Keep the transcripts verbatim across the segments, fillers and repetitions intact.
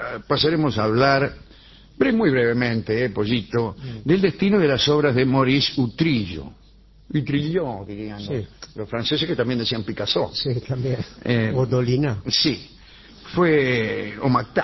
pasaremos a hablar, pero muy brevemente, eh, Pollito, del destino de las obras de Maurice Utrillo. Utrillo, dirían Sí. los franceses, que también decían Picasso. Sí, también. Eh, O Dolina. Sí, fue o Macta.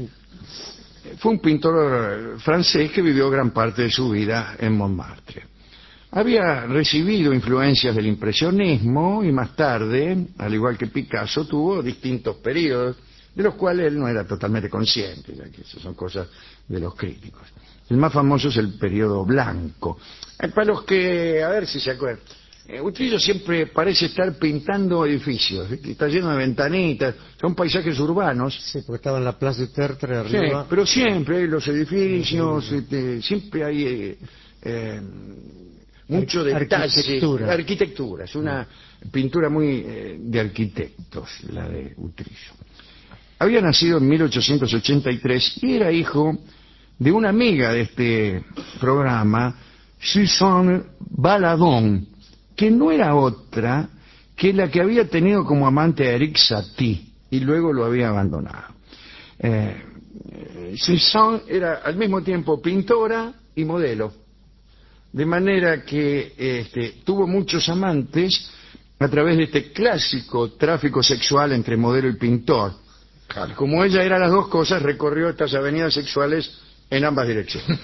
Fue un pintor francés que vivió gran parte de su vida en Montmartre. Había recibido influencias del impresionismo y más tarde, al igual que Picasso, tuvo distintos periodos de los cuales él no era totalmente consciente, ya que esas son cosas de los críticos. El más famoso es el periodo blanco. Eh, Para los que, a ver si se acuerdan, eh, Utrillo siempre parece estar pintando edificios, ¿sí? Está lleno de ventanitas, son paisajes urbanos. Sí, porque estaba en la Plaza de Tertre Sí, arriba. pero siempre hay los edificios, este, siempre hay eh, eh, mucho Ar- detalle. arquitectura. Arquitectura, es una pintura muy eh, de arquitectos, la de Utrillo. Había nacido en mil ochocientos ochenta y tres y era hijo de una amiga de este programa, Suzanne Baladon, que no era otra que la que había tenido como amante a Eric Satie y luego lo había abandonado. Eh, Suzanne era al mismo tiempo pintora y modelo, de manera que este, tuvo muchos amantes a través de este clásico tráfico sexual entre modelo y pintor. Claro. Como ella era las dos cosas, recorrió estas avenidas sexuales en ambas direcciones.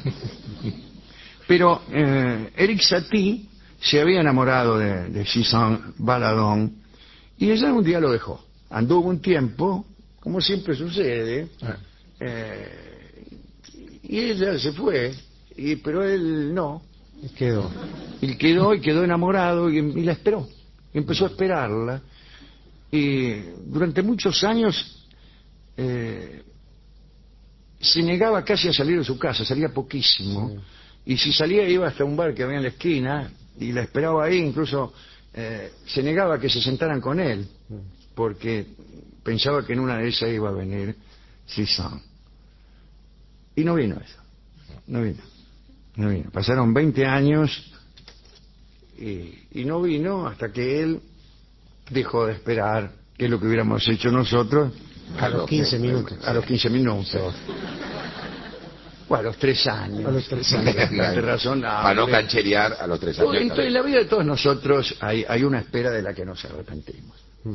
Pero eh, Eric Satie se había enamorado de, de Suzanne Baladon y ella un día lo dejó. Anduvo un tiempo, como siempre sucede, eh, y ella se fue, y, pero él no. Y quedó. Y quedó y quedó enamorado y, y la esperó. Y empezó a esperarla. Y durante muchos años eh, se negaba casi a salir de su casa, salía poquísimo. Sí. Y si salía iba hasta un bar que había en la esquina y la esperaba ahí, incluso eh, se negaba a que se sentaran con él, porque pensaba que en una de esas iba a venir Suzanne. Y no vino eso, no vino, no vino. Pasaron veinte años y, y no vino hasta que él dejó de esperar, que es lo que hubiéramos hecho nosotros a los quince minutos. A los quince minutos. Bueno, a los tres años. A los tres años. Bastante razonable. Para no cancherear a los tres años. Entonces, en la vida de todos nosotros hay, hay una espera de la que nos arrepentimos. Hmm.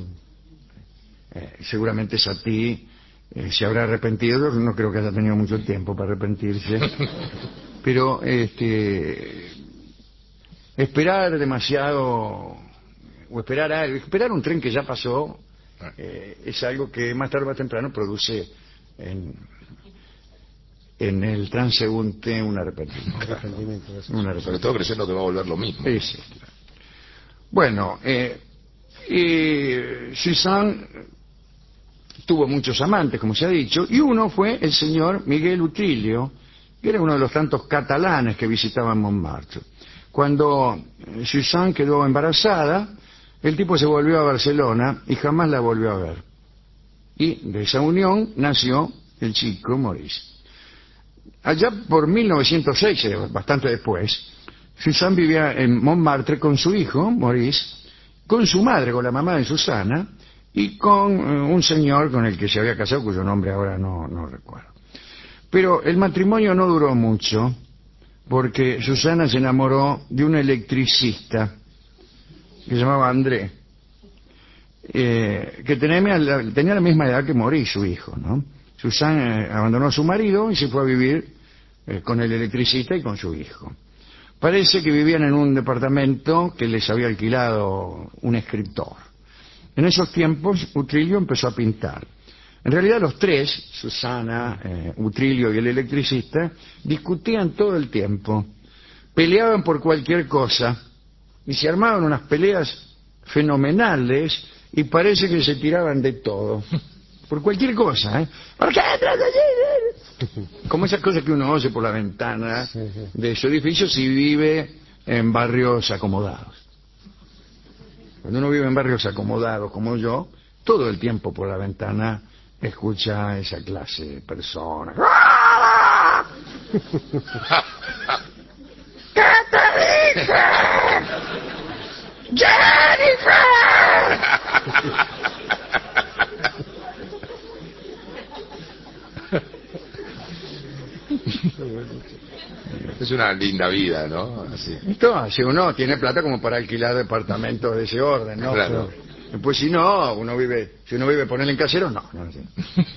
Eh, seguramente Satie eh, se habrá arrepentido, no creo que haya tenido mucho tiempo para arrepentirse. Pero este esperar demasiado, o esperar algo, esperar un tren que ya pasó, eh, es algo que más tarde o más temprano produce en, en el transeúnte un arrepentimiento. Un arrepentimiento, un arrepentimiento. Sobre todo creyendo que va a volver lo mismo. Sí, sí, claro. Bueno, eh, y Suzanne tuvo muchos amantes, como se ha dicho, y uno fue el señor Miguel Utrillo, que era uno de los tantos catalanes que visitaban Montmartre. Cuando Suzanne quedó embarazada, el tipo se volvió a Barcelona y jamás la volvió a ver. Y de esa unión nació el chico Maurice. Allá por mil novecientos seis, bastante después, Suzanne vivía en Montmartre con su hijo, Maurice, con su madre, con la mamá de Susana, y con uh, un señor con el que se había casado, cuyo nombre ahora no, no recuerdo. Pero el matrimonio no duró mucho, porque Susana se enamoró de un electricista que se llamaba André, eh, que tenía la, tenía la misma edad que Maurice, su hijo, ¿no? Susana eh, abandonó a su marido y se fue a vivir eh, con el electricista y con su hijo. Parece que vivían en un departamento que les había alquilado un escritor. En esos tiempos, Utrillo empezó a pintar. En realidad los tres, Susana, eh, Utrillo y el electricista, discutían todo el tiempo, peleaban por cualquier cosa y se armaban unas peleas fenomenales y parece que se tiraban de todo, por cualquier cosa, ¿eh? ¿Por qué? Como esas cosas que uno oye por la ventana de su edificio si vive en barrios acomodados. Cuando uno vive en barrios acomodados como yo, todo el tiempo por la ventana escucha esa clase de personas. ¿Qué te dije? ¡Jennifer! Es una linda vida, ¿no? Así. Entonces, uno tiene plata como para alquilar departamentos de ese orden, ¿no? Claro. Pero, pues si no, uno vive, si uno vive ponerle en casero, no. no sí.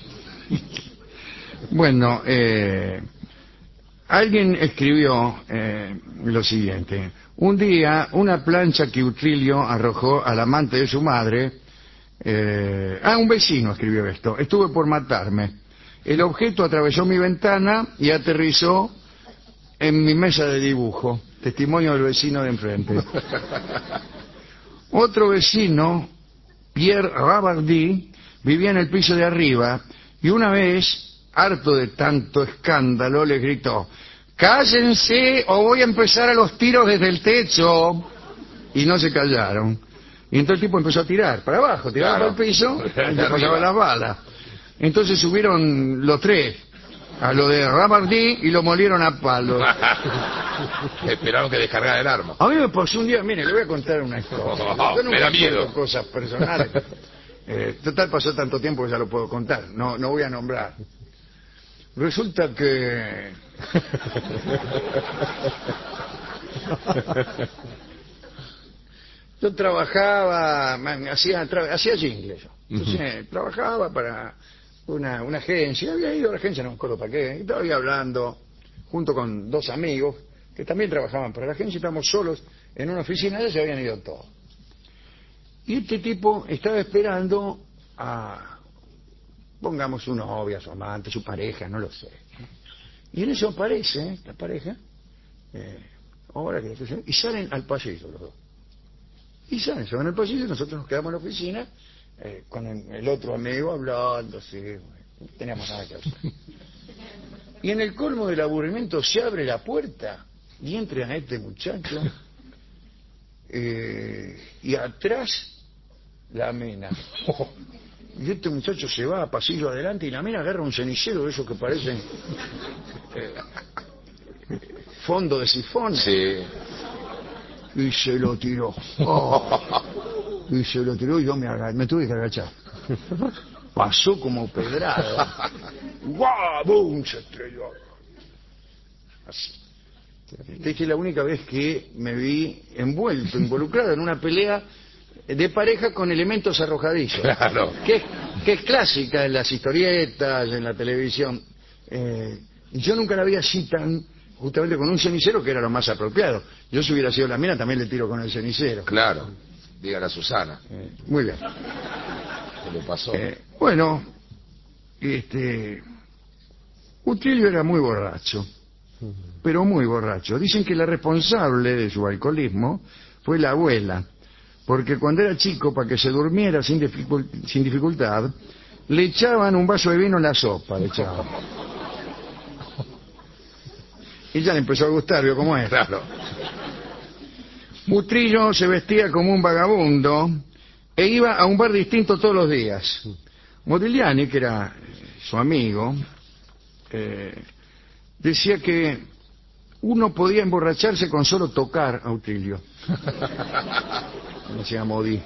Bueno, eh, alguien escribió eh, lo siguiente. Un día, una plancha que Utrilio arrojó al amante de su madre. Eh, ah, un vecino escribió esto. Estuve por matarme. El objeto atravesó mi ventana y aterrizó en mi mesa de dibujo. Testimonio del vecino de enfrente. Otro vecino, Pierre Rabardy, vivía en el piso de arriba y una vez, harto de tanto escándalo, le gritó: ¡cállense o voy a empezar a los tiros desde el techo! Y no se callaron. Y entonces el tipo empezó a tirar para abajo, tiraba Claro. para el piso y le pasaban las balas. Entonces subieron los tres a lo de Rabardy y lo molieron a palos. Esperaron que descargara el arma. A mí me pasó un día, mire, le voy a contar una historia. Oh, Yo nunca me da cuento miedo. cosas personales. Eh, total, pasó tanto tiempo que ya lo puedo contar. No, no voy a nombrar. Resulta que... Yo trabajaba, man, hacía, tra- hacía jingles. Entonces, trabajaba para una, una agencia. Había ido a la agencia, no me acuerdo para qué. Y estaba ahí hablando, junto con dos amigos, que también trabajaban para la agencia. Estábamos solos en una oficina, ya se habían ido todos. Y este tipo estaba esperando a, pongamos, su novia, su amante, su pareja, no lo sé. Y en eso aparece esta pareja, eh, ahora que y salen al pasillo los dos. Y salen, se van al pasillo y nosotros nos quedamos en la oficina eh, con el, el otro amigo hablando, así, no teníamos nada que hacer. Y en el colmo del aburrimiento se abre la puerta y entra este muchacho eh, y atrás la mina. Y este muchacho se va a pasillo adelante y la mina agarra un cenicero de esos que parecen eh, fondo de sifón. Sí. Y se lo tiró. Oh. Y se lo tiró y yo me, aga- me tuve que agachar. Pasó como pedrada. ¡Guau! ¡Bum! Se estrelló. Así. Esta es la única vez que me vi envuelto, involucrado en una pelea de pareja con elementos arrojadizos. Claro. Que es, que es clásica en las historietas, en la televisión. Eh, yo nunca la vi así tan... justamente con un cenicero, que era lo más apropiado. Yo, si hubiera sido la mina, también le tiro con el cenicero. Claro. Dígale a Susana. Eh, muy bien. ¿Qué le pasó? Eh, bueno, este... Utrilio era muy borracho, pero muy borracho. Dicen que la responsable de su alcoholismo fue la abuela, porque cuando era chico, para que se durmiera sin, dificul- sin dificultad, le echaban un vaso de vino en la sopa, le echaban. Y ya le empezó a gustar, ¿vio cómo es? Claro. Utrillo se vestía como un vagabundo e iba a un bar distinto todos los días. Modigliani, que era su amigo, eh, decía que uno podía emborracharse con solo tocar a Utrilio. Decía Modi.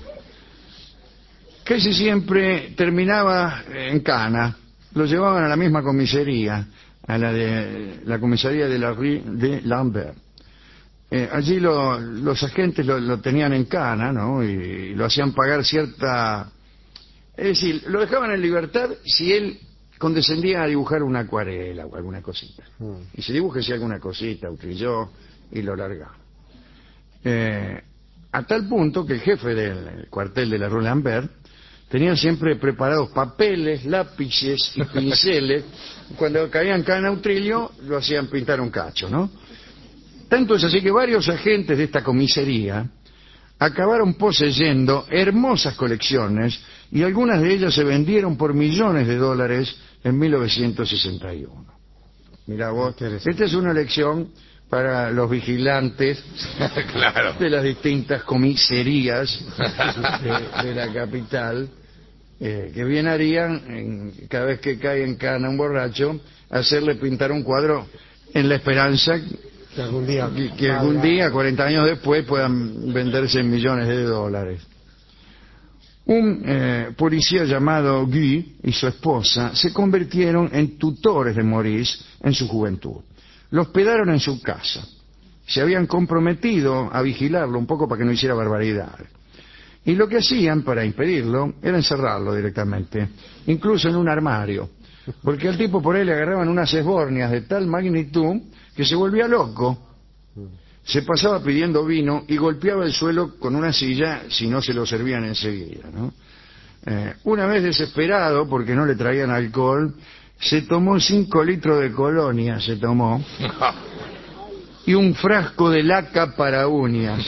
Casi siempre terminaba en cana. Lo llevaban a la misma comisaría, a la de la comisaría de la Rue de Lambert. Eh, allí lo, los agentes lo, lo tenían en cana, ¿no? Y lo hacían pagar cierta... Es decir, lo dejaban en libertad si él condescendía a dibujar una acuarela o alguna cosita. Mm. Y si dibujese alguna cosita, Utrillo, y lo largaba. Eh, a tal punto que el jefe del cuartel de la Rue Lambert tenía siempre preparados papeles, lápices y pinceles. Cuando caían cana a Utrilio, lo hacían pintar un cacho, ¿no? Tanto es así que varios agentes de esta comisaría acabaron poseyendo hermosas colecciones y algunas de ellas se vendieron por millones de dólares en mil novecientos sesenta y uno. Mirá vos, esta es una lección para los vigilantes Claro. de las distintas comisarías de, de la capital, eh, que bien harían, en, cada vez que cae en cana un borracho, hacerle pintar un cuadro en la esperanza Que algún día... que, que algún día, cuarenta años después, puedan venderse en millones de dólares. Un eh, policía llamado Guy y su esposa se convirtieron en tutores de Maurice en su juventud. Lo hospedaron en su casa. Se habían comprometido a vigilarlo un poco para que no hiciera barbaridades. Y lo que hacían para impedirlo era encerrarlo directamente, incluso en un armario, porque al tipo por ahí le agarraban unas esbornias de tal magnitud que se volvía loco. Se pasaba pidiendo vino y golpeaba el suelo con una silla si no se lo servían enseguida, ¿no? Eh, una vez desesperado porque no le traían alcohol, se tomó cinco litros de colonia, se tomó, y un frasco de laca para uñas.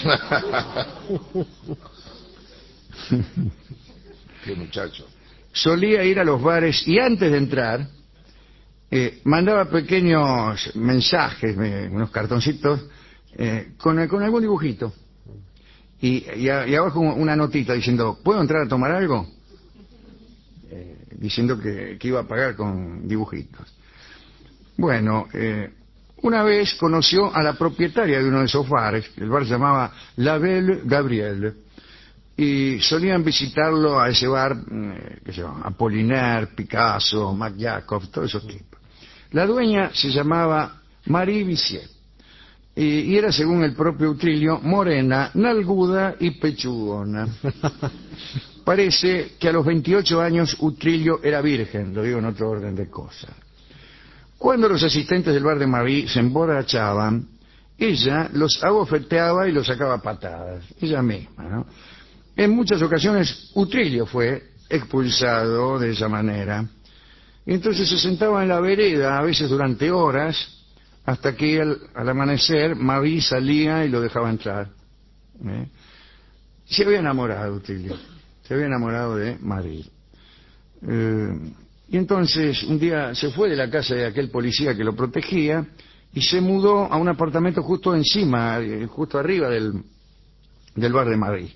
Qué muchacho. Solía ir a los bares y antes de entrar eh, mandaba pequeños mensajes, eh, unos cartoncitos, Eh, con, con algún dibujito y, y, a, y abajo una notita diciendo ¿puedo entrar a tomar algo? Eh, diciendo que, que iba a pagar con dibujitos. Bueno, eh, una vez conoció a la propietaria de uno de esos bares. El bar se llamaba La Belle Gabrielle y solían visitarlo a ese bar eh, que se llama Apollinaire, Picasso, Mac Jacob, todos esos tipos. La dueña se llamaba Marie Vissier y era, según el propio Utrillo, morena, nalguda y pechugona. Parece que a los veintiocho años Utrillo era virgen, lo digo en otro orden de cosas. Cuando los asistentes del bar de Marie se emborrachaban, ella los abofeteaba y los sacaba a patadas, ella misma, ¿no? En muchas ocasiones Utrillo fue expulsado de esa manera. Y entonces se sentaba en la vereda, a veces durante horas, hasta que al, al amanecer Marie salía y lo dejaba entrar. ¿Eh? Se había enamorado Utrillo, se había enamorado de Marie. Eh, y entonces un día se fue de la casa de aquel policía que lo protegía y se mudó a un apartamento justo encima, eh, justo arriba del, del bar de Marie.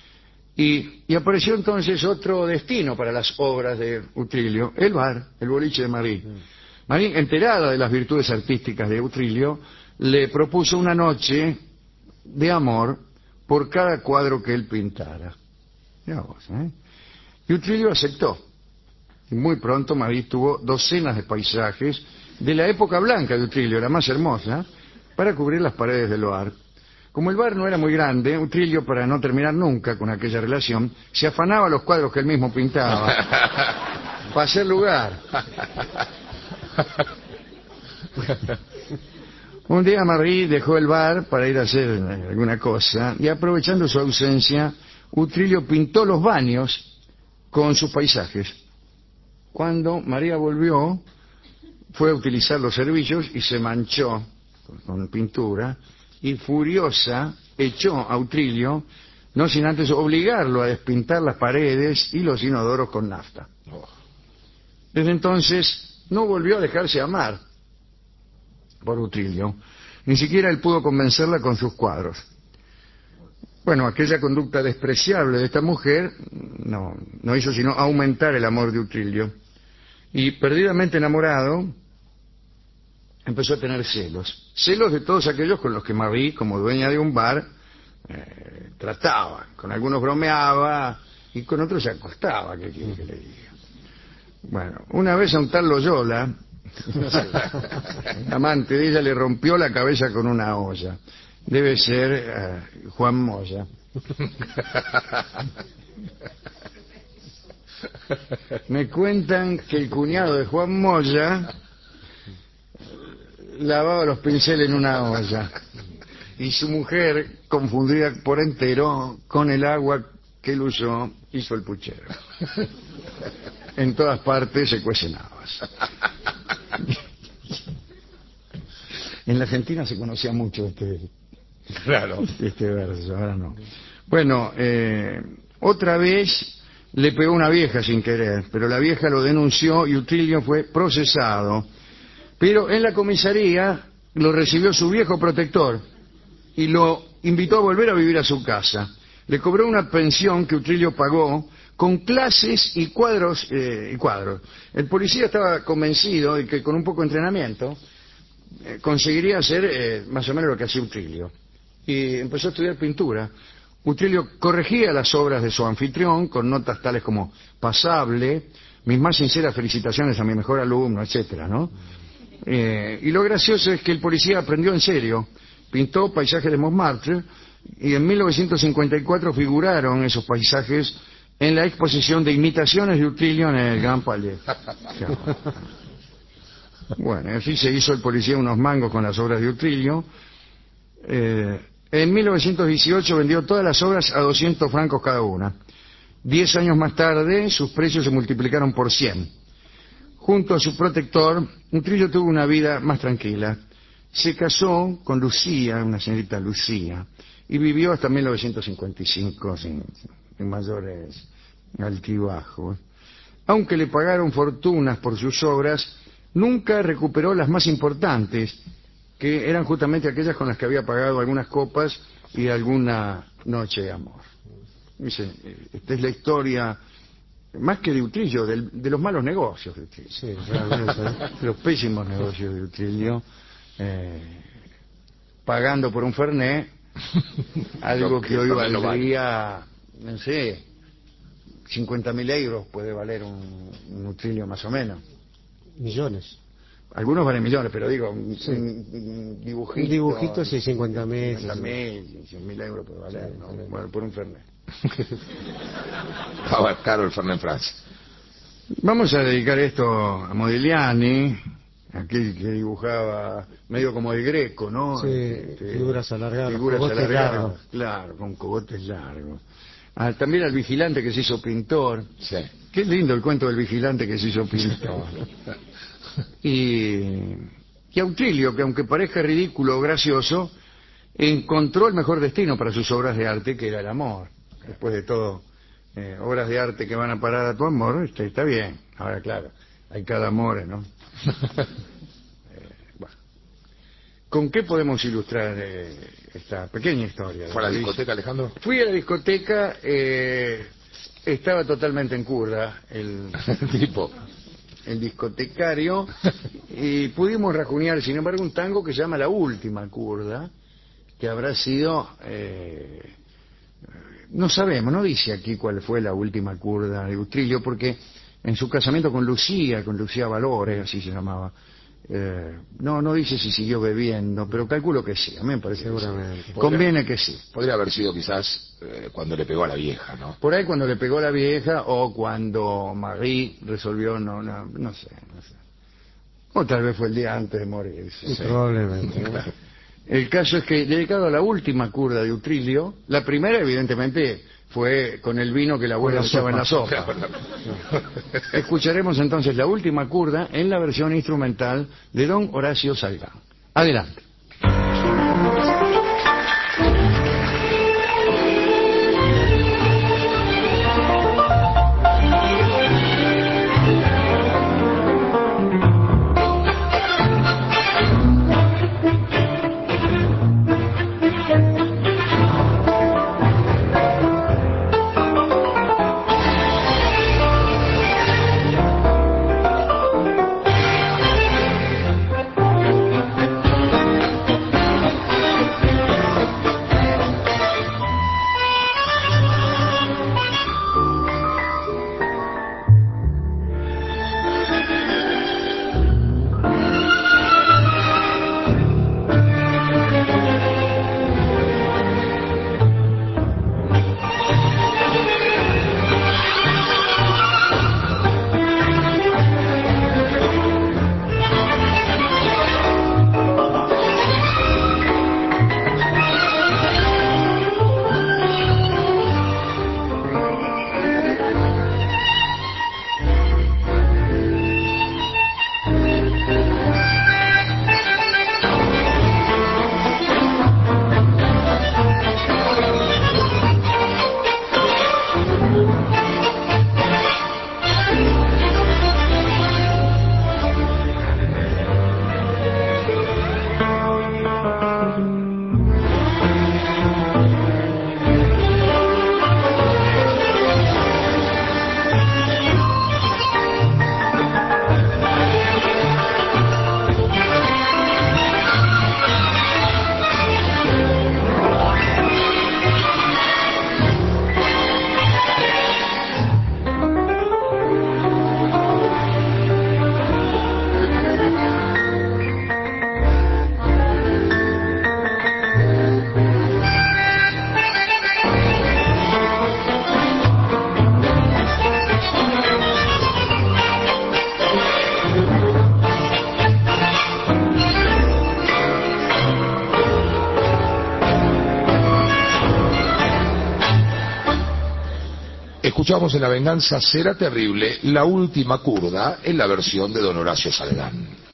Y, y apareció entonces otro destino para las obras de Utrillo, el bar, el boliche de Marie. Marie, enterada de las virtudes artísticas de Utrillo, le propuso una noche de amor por cada cuadro que él pintara. Mirá vos, ¿eh? Y Utrillo aceptó. Y muy pronto Marie tuvo docenas de paisajes de la época blanca de Utrillo, la más hermosa, para cubrir las paredes del bar. Como el bar no era muy grande, Utrillo, para no terminar nunca con aquella relación, se afanaba los cuadros que él mismo pintaba para hacer lugar. Un día Marie dejó el bar para ir a hacer alguna cosa y, aprovechando su ausencia, Utrillo pintó los baños con sus paisajes. Cuando María volvió, fue a utilizar los servicios y se manchó con pintura y, furiosa, echó a Utrillo, no sin antes obligarlo a despintar las paredes y los inodoros con nafta. Desde entonces no volvió a dejarse amar por Utrillo, ni siquiera él pudo convencerla con sus cuadros. Bueno, aquella conducta despreciable de esta mujer no, no hizo sino aumentar el amor de Utrillo, y perdidamente enamorado empezó a tener celos, celos de todos aquellos con los que Marie, como dueña de un bar, eh, trataba. Con algunos bromeaba y con otros se acostaba, ¿qué quiere que le diga? Bueno, una vez a un tal Loyola, el amante de ella, le rompió la cabeza con una olla. Debe ser uh, Juan Moya. Me cuentan que el cuñado de Juan Moya lavaba los pinceles en una olla y su mujer, confundida por entero con el agua que él usó, hizo el puchero. En todas partes se cuecen habas. En la Argentina se conocía mucho este, Claro. este verso, ahora no. Bueno, eh, otra vez le pegó una vieja sin querer, pero la vieja lo denunció y Utrillo fue procesado. Pero en la comisaría lo recibió su viejo protector y lo invitó a volver a vivir a su casa. Le cobró una pensión que Utrillo pagó con clases y cuadros. Eh, y cuadros. El policía estaba convencido de que con un poco de entrenamiento eh, conseguiría hacer eh, más o menos lo que hacía Utrillo. Y empezó a estudiar pintura. Utrilio corregía las obras de su anfitrión con notas tales como pasable, mis más sinceras felicitaciones a mi mejor alumno, etcétera, ¿no? Eh, y lo gracioso es que el policía aprendió en serio, pintó paisajes de Montmartre y en mil novecientos cincuenta y cuatro figuraron esos paisajes en la exposición de imitaciones de Utrilio en el Grand Palais. Bueno, así se hizo el policía unos mangos con las obras de Utrilio. Eh, en mil novecientos dieciocho vendió todas las obras a doscientos francos cada una. Diez años más tarde, sus precios se multiplicaron por cien. Junto a su protector, Utrilio tuvo una vida más tranquila. Se casó con Lucía, una señorita Lucía, y vivió hasta mil novecientos cincuenta y cinco sin, sin mayores altibajos. Aunque le pagaron fortunas por sus obras, nunca recuperó las más importantes, que eran justamente aquellas con las que había pagado algunas copas y alguna noche de amor. Dice, esta es la historia, más que de Utrillo, del, de los malos negocios de Utrillo. Sí, realmente. De los pésimos negocios de Utrilio, eh, pagando por un Fernet, algo que hoy valdría, no sé, cincuenta mil euros puede valer un, un Utrilio más o menos. Millones. Algunos valen millones, pero digo, Sí. un, un dibujito... Un dibujito, sí, cincuenta mil. cincuenta mil, cien mil euros puede valer, Sí, ¿no? sí. Bueno, por un Fernet. Estaba caro el Fernet en Francia. Vamos a dedicar esto a Modigliani, aquel que dibujaba medio como el Greco, ¿no? Sí, Este, figuras alargadas, Figuras cogotes alargadas, largos. claro, con cogotes largos. Ah, también al vigilante que se hizo pintor. Sí. Qué lindo el cuento del vigilante que se hizo pintor. Y, y Utrilio, que aunque parezca ridículo o gracioso, encontró el mejor destino para sus obras de arte, que era el amor. Después de todo, eh, obras de arte que van a parar a tu amor, este, está bien. Ahora, claro, hay cada amor, ¿no? Eh, bueno. ¿Con qué podemos ilustrar eh, esta pequeña historia? ¿Fue a la discoteca, Alejandro? Fui a la discoteca, eh, estaba totalmente en curda el, Tipo. el discotecario, y pudimos rajunear, sin embargo, un tango que se llama La Última Curda, que habrá sido... Eh, no sabemos, no dice aquí cuál fue la última curda de Utrilio, porque en su casamiento con Lucía, con Lucía Valores, así se llamaba, eh, no no dice si siguió bebiendo, pero calculo que sí, a mí me parece Seguramente. que sí. Conviene que sí. Podría haber sido quizás eh, cuando le pegó a la vieja, ¿no? Por ahí cuando le pegó la vieja, o cuando Marie resolvió, no, no, no sé, no sé. O tal vez fue el día antes de morir. Sí, probablemente, ¿no? El caso es que, dedicado a la última curda de Utrilio, la primera evidentemente fue con el vino que la abuela Con la echaba en la sopa. Escucharemos entonces la última curda en la versión instrumental de don Horacio Salgán. Adelante. Escuchamos en La venganza será terrible la última curda en la versión de don Horacio Salgán.